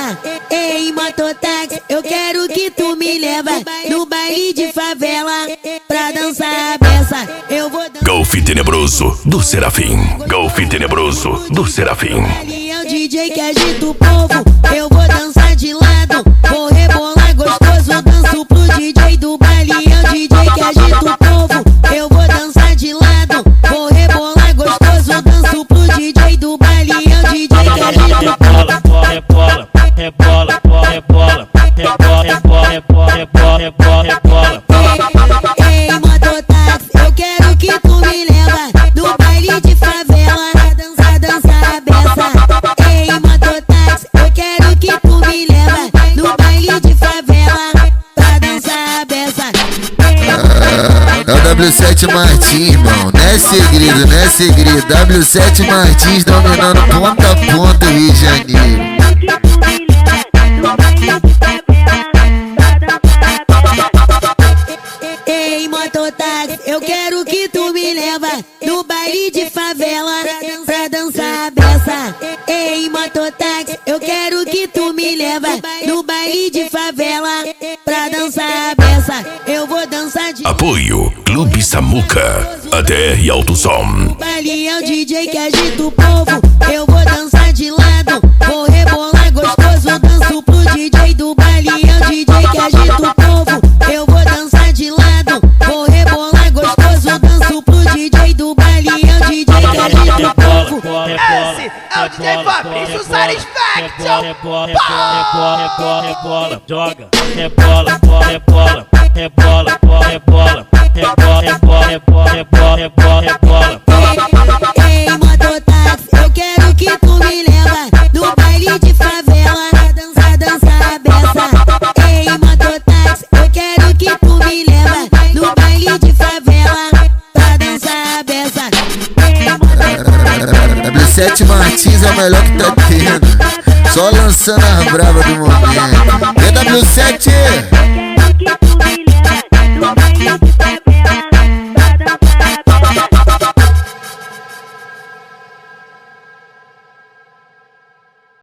beça. Ei, mototáxi, eu quero que tu me leva no baile de favela pra dançar a beça. Eu vou dançar. Golfe Tenebroso do Serafim. Golfe Tenebroso do Serafim. Ali é o DJ que agita o povo. Eu vou dançar de lado, vou rebolar gostoso. Danço pro DJ do baile. É o DJ que agita o povo. Eu vou dançar de lado, vou rebolar gostoso. Danço pro DJ do baile. É o DJ que agita o povo. Rebola, rebola, rebola, rebola, rebola, rebola, rebola, rebola, rebola. Ei, mototáxi, eu quero que tu me leva no baile de favela pra dançar a beça. Ei, mototáxi, eu quero que tu me leva no baile de favela pra dançar a beça. É o W7 Martins, irmão, não é segredo, não é segredo. W7 Martins dominando ponta a ponta Rio de Janeiro. Ei, mototáxi, eu quero que tu me leva no baile de favela pra dançar a beça. Ei, mototáxi, eu quero que tu me leva no baile de favela pra dançar a beça. Eu vou dançar de Apoio Clube Samuca, ADR Alto Som. o baile é o DJ que agita o povo. Eu vou dançar de lado, vou rebolar gostoso. Danço pro DJ do baile. É o DJ que agita o povo. Eu vou dançar de lado, vou rebolar gostoso. Danço pro DJ do baile. É o DJ que agita o povo. Esse é o DJ Fabrício Satisfaction. Rebola, rebola, rebola, joga, rebola, rebola, rebola, rebola, rebola, rebola, rebola, rebola, rebola. Ei, mototáxi, eu quero que tu me leva no baile de favela pra dançar a beça. Ei, mototáxi, eu quero que tu me leva no baile de favela pra dançar a beça. W7 Martins é o melhor que tá tendo, só lançando as bravas do momento. E W7